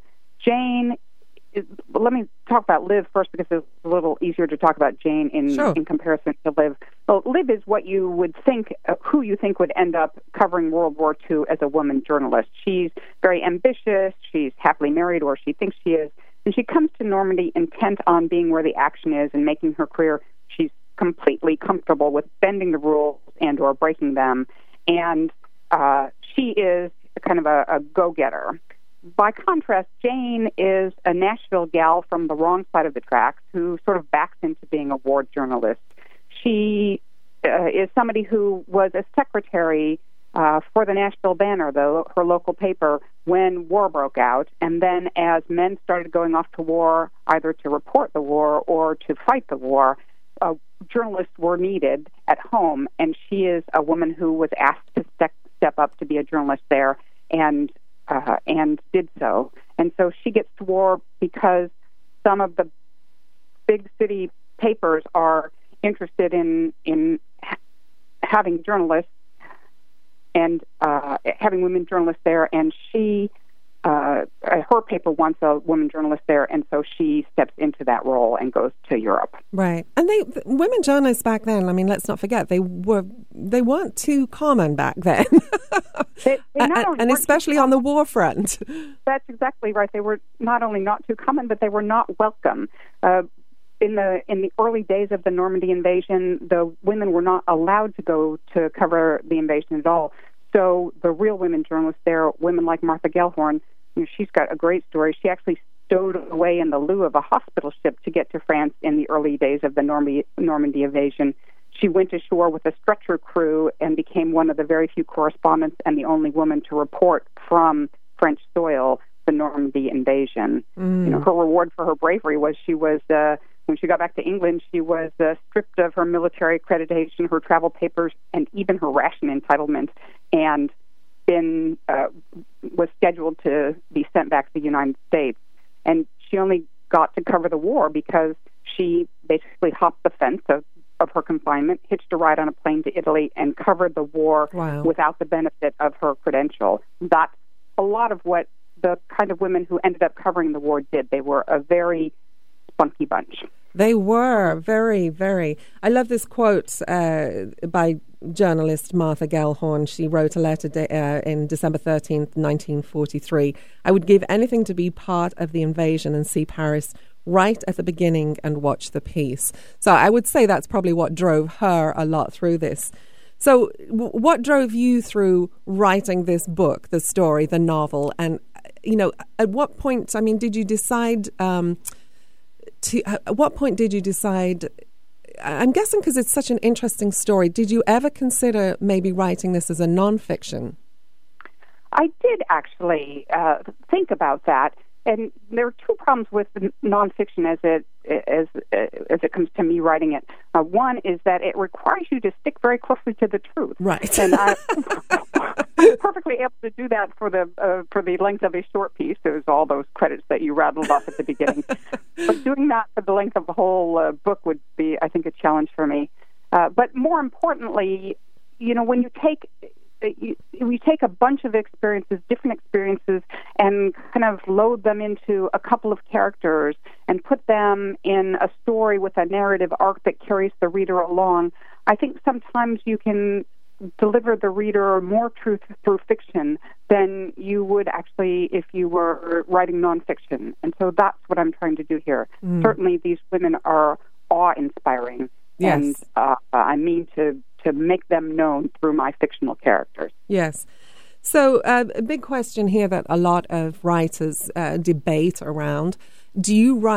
S10: Let me talk about Liv first, because it's a little easier to talk about Jane in comparison to Liv. Well, Liv is what you would think, who you think would end up covering World War II as a woman journalist. She's very ambitious, she's happily married, or she thinks she is, and she comes to Normandy intent on being where the action is and making her career. She's completely comfortable with bending the rules and or breaking them, and she is kind of a go-getter. By contrast, Jane is a Nashville gal from the wrong side of the tracks who sort of backs into being a war journalist. She is somebody who was a secretary for the Nashville Banner, her local paper, when war broke out. And then as men started going off to war, either to report the war or to fight the war, journalists were needed at home. And she is a woman who was asked to step up to be a journalist there, and did so. And so she gets to war because some of the big city papers are interested in having journalists and having women journalists there, and her paper wants a woman journalist there, and so she steps into that role and goes to Europe.
S2: Right. And women journalists back then, I mean, let's not forget, they weren't too common back then. And especially on the war front.
S10: That's exactly right. They were not only not too common, but they were not welcome. In the early days of the Normandy invasion, the women were not allowed to go to cover the invasion at all. So the real women journalists there, women like Martha Gellhorn, she's got a great story. She actually stowed away in the loo of a hospital ship to get to France in the early days of the Normandy invasion. She went ashore with a stretcher crew and became one of the very few correspondents and the only woman to report from French soil the Normandy invasion. Her reward for her bravery was when she got back to England, she was stripped of her military accreditation, her travel papers, and even her ration entitlement, and was scheduled to be sent back to the United States. And she only got to cover the war because she basically hopped the fence of her confinement, hitched a ride on a plane to Italy, and covered the war without the benefit of her credential. That's a lot of what the kind of women who ended up covering the war did. They were a very spunky bunch.
S2: They were very, very. I love this quote by journalist Martha Gellhorn. She wrote a letter in December 13th, 1943. I would give anything to be part of the invasion and see Paris right at the beginning and watch the peace. So I would say that's probably what drove her a lot through this. So what drove you through writing this book, the story, the novel? And, at what point, did you decide... at what point did you decide, I'm guessing because it's such an interesting story, did you ever consider maybe writing this as a nonfiction?
S10: I did actually think about that. And there are two problems with nonfiction as it comes to me writing it. One is that it requires you to stick very closely to the truth.
S2: Right.
S10: And I'm perfectly able to do that for the length of a short piece. There's all those credits that you rattled off at the beginning. But doing that for the length of the whole book would be, I think, a challenge for me. But more importantly, when you take a bunch of experiences, different experiences, and kind of load them into a couple of characters and put them in a story with a narrative arc that carries the reader along, I think sometimes you can deliver the reader more truth through fiction than you would actually if you were writing nonfiction. And so that's what I'm trying to do here. Certainly these women are awe-inspiring.
S2: Yes.
S10: And I mean to make them known through my fictional characters.
S2: Yes. So a big question here that a lot of writers debate around. Do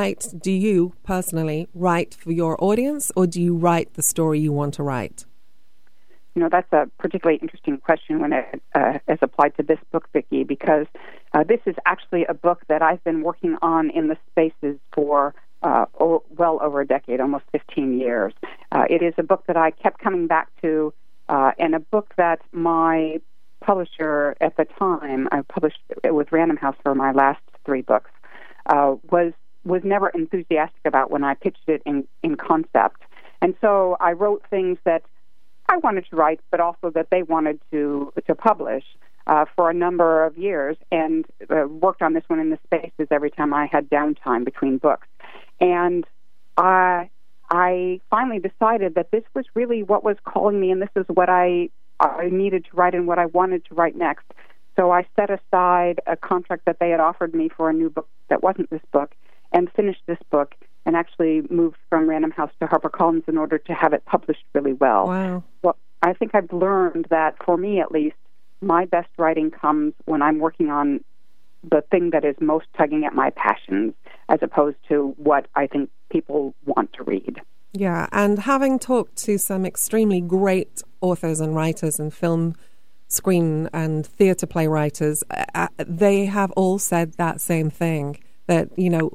S2: you personally write for your audience, or do you write the story you want to write?
S10: That's a particularly interesting question when it is applied to this book, Vicki, because this is actually a book that I've been working on in the spaces for well over a decade, almost 15 years. It is a book that I kept coming back to, and a book that my publisher at the time, I published it with Random House for my last 3 books, was never enthusiastic about when I pitched it in concept. And so I wrote things that I wanted to write, but also that they wanted to publish for a number of years, and worked on this one in the spaces every time I had downtime between books. And I finally decided that this was really what was calling me, and this is what I needed to write and what I wanted to write next. So I set aside a contract that they had offered me for a new book that wasn't this book, and finished this book, and actually moved from Random House to HarperCollins in order to have it published really well.
S2: Wow.
S10: Well, I think I've learned that, for me at least, my best writing comes when I'm working on the thing that is most tugging at my passions, as opposed to what I think people want to read.
S2: Yeah, and having talked to some extremely great authors and writers and film, screen and theatre play writers, they have all said that same thing, that,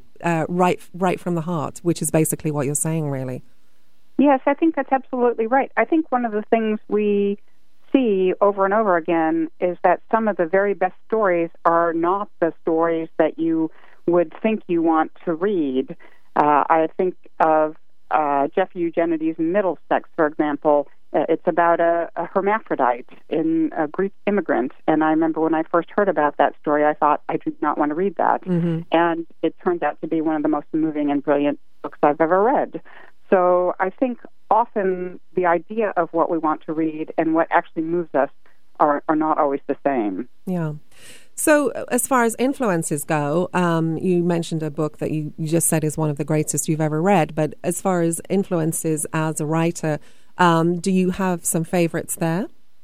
S2: write from the heart, which is basically what you're saying, really.
S10: Yes, I think that's absolutely right. I think one of the things we see over and over again is that some of the very best stories are not the stories that you would think you want to read. I think of Jeff Eugenides' Middlesex, for example. It's about a hermaphrodite in a Greek immigrant. And I remember when I first heard about that story, I thought, I do not want to read that. Mm-hmm. And it turned out to be one of the most moving and brilliant books I've ever read. So I think often the idea of what we want to read and what actually moves us are not always the same.
S2: Yeah. So as far as influences go, you mentioned a book that you just said is one of the greatest you've ever read. But as far as influences as a writer, do you have some favorites there?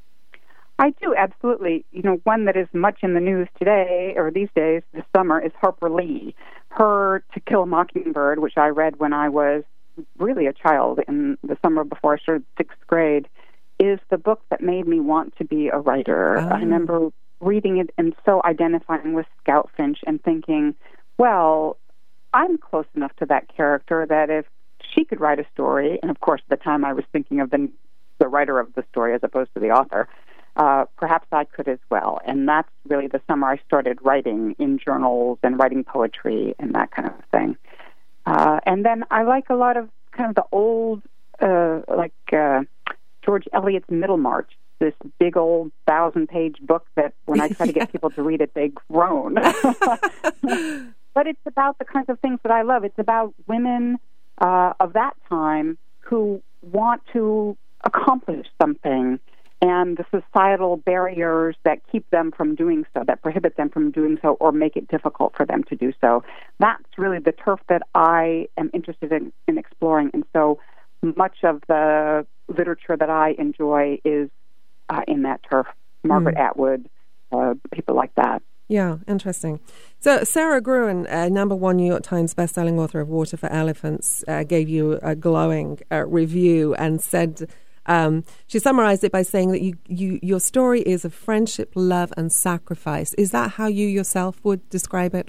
S10: I do, absolutely. One that is much in the news today, or these days, this summer, is Harper Lee. Her To Kill a Mockingbird, which I read when I was really a child in the summer before I started 6th grade, is the book that made me want to be a writer. I remember reading it and so identifying with Scout Finch and thinking, well, I'm close enough to that character that if she could write a story, and of course at the time I was thinking of the writer of the story as opposed to the author, perhaps I could as well. And that's really the summer I started writing in journals and writing poetry and that kind of thing. And then I like a lot of kind of the old, George Eliot's Middlemarch, this big old 1,000-page book that when I try to get people to read it, they groan. But it's about the kinds of things that I love. It's about women of that time who want to accomplish something, and the societal barriers that keep them from doing so, that prohibit them from doing so, or make it difficult for them to do so. That's really the turf that I am interested in exploring, and so much of the literature that I enjoy is in that turf. Margaret Atwood, people like that.
S2: Yeah, interesting. So Sarah Gruen, #1 New York Times bestselling author of Water for Elephants, gave you a glowing review and said, she summarized it by saying that your story is of friendship, love, and sacrifice. Is that how you yourself would describe it?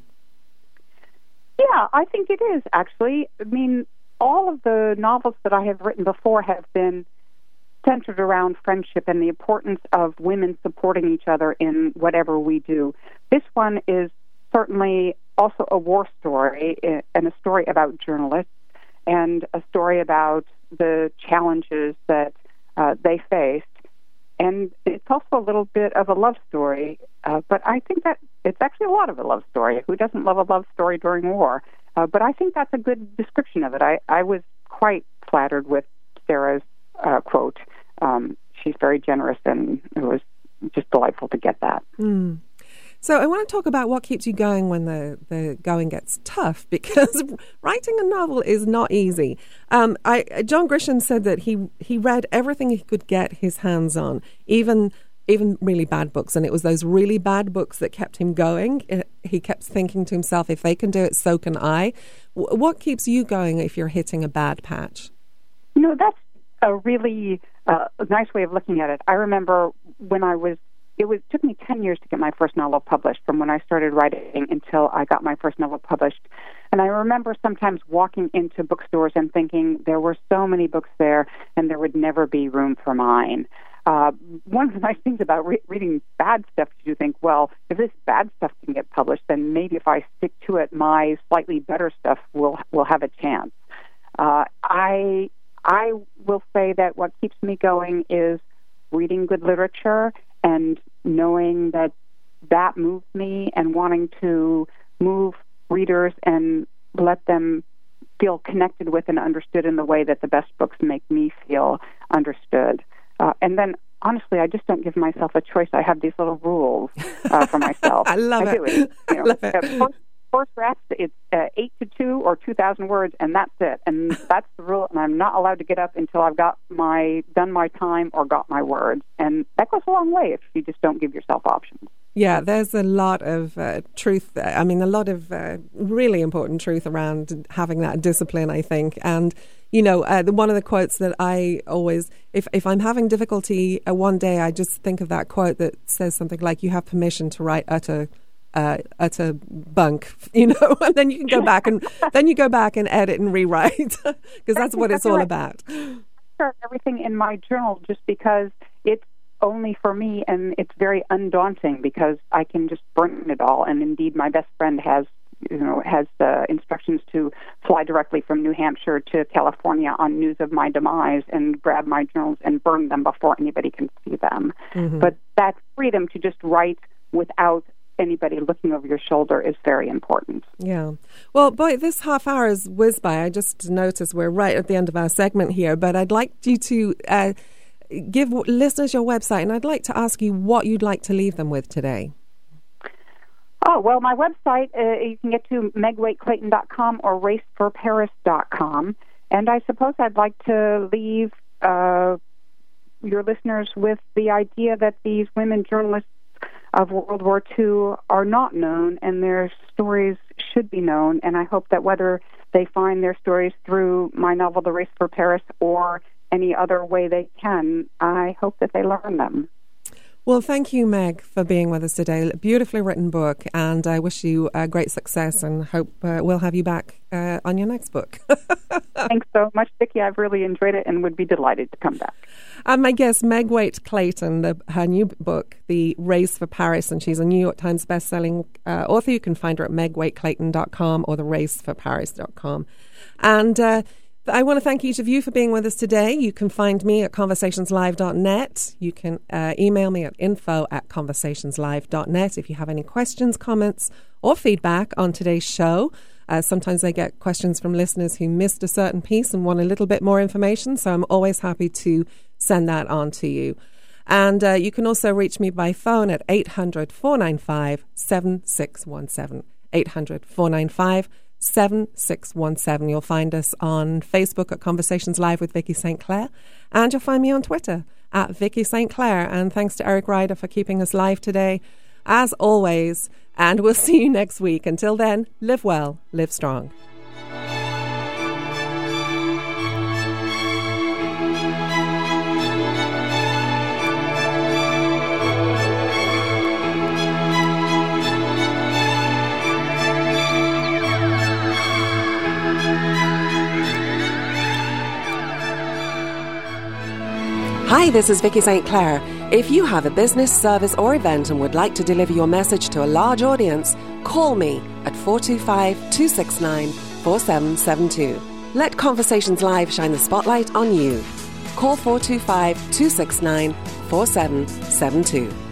S10: Yeah, I think it is, actually. I mean, all of the novels that I have written before have been centered around friendship and the importance of women supporting each other in whatever we do. This one is certainly also a war story and a story about journalists and a story about the challenges that they faced. And it's also a little bit of a love story, but I think that it's actually a lot of a love story. Who doesn't love a love story during war? But I think that's a good description of it. I was quite flattered with Sarah's quote. She's very generous, and it was just delightful to get that.
S2: So I want to talk about what keeps you going when the going gets tough, because writing a novel is not easy. John Grisham said that he read everything he could get his hands on, even really bad books, and it was those really bad books that kept him going. He kept thinking to himself, if they can do it, so can I. What keeps you going if you're hitting a bad patch?
S10: That's a really nice way of looking at it. I remember when it took me 10 years to get my first novel published, from when I started writing until I got my first novel published. And I remember sometimes walking into bookstores and thinking there were so many books there and there would never be room for mine. One of the nice things about reading bad stuff is you think, well, if this bad stuff can get published, then maybe if I stick to it, my slightly better stuff will have a chance. I will say that what keeps me going is reading good literature and knowing that moves me, and wanting to move readers and let them feel connected with and understood in the way that the best books make me feel understood. And then, honestly, I just don't give myself a choice. I have these little rules for myself.
S2: I love it.
S10: I love it. First draft, it's 8 to 2 or 2,000 words, and that's it. And that's the rule, and I'm not allowed to get up until I've done my time or got my words. And that goes a long way if you just don't give yourself options.
S2: Yeah, there's a lot of truth. I mean, a lot of really important truth around having that discipline, I think. And, one of the quotes that I always, if I'm having difficulty one day, I just think of that quote that says something like, you have permission to write utter bunk, and then you can go back and edit and rewrite, because that's what it's all about.
S10: I start everything in my journal just because it's only for me, and it's very undaunting because I can just burn it all. And indeed, my best friend has instructions to fly directly from New Hampshire to California on news of my demise and grab my journals and burn them before anybody can see them. Mm-hmm. But that freedom to just write without anybody looking over your shoulder is very important.
S2: Yeah. Well, boy, this half hour is whizzed by. I just noticed we're right at the end of our segment here, but I'd like you to give listeners your website, and I'd like to ask you what you'd like to leave them with today.
S10: Oh, well, my website, you can get to megwaiteclayton.com or raceforparis.com. And I suppose I'd like to leave your listeners with the idea that these women journalists of World War II are not known, and their stories should be known. And I hope that whether they find their stories through my novel, The Race for Paris, or any other way they can, I hope that they learn them.
S2: Well, thank you, Meg, for being with us today. A beautifully written book, and I wish you great success, and hope we'll have you back on your next book.
S10: Thanks so much, Vicki. I've really enjoyed it and would be delighted to come back.
S2: My guest, Meg Waite Clayton, her new book, The Race for Paris, and she's a New York Times bestselling author. You can find her at megwaiteclayton.com or theraceforparis.com. And I want to thank each of you for being with us today. You can find me at conversationslive.net. You can email me at info@conversationslive.net if you have any questions, comments, or feedback on today's show. Sometimes I get questions from listeners who missed a certain piece and want a little bit more information, so I'm always happy to send that on to you. And you can also reach me by phone at 800-495-7617. 800-495-7617. You'll find us on Facebook at Conversations Live with Vicky St. Clair, and you'll find me on Twitter at Vicky St. Clair. And thanks to Eric Ryder for keeping us live today, as always. And we'll see you next week. Until then, live well, live strong. Hi, this is Vicky St. Clair. If you have a business, service or event and would like to deliver your message to a large audience, call me at 425-269-4772. Let Conversations Live shine the spotlight on you. Call 425-269-4772.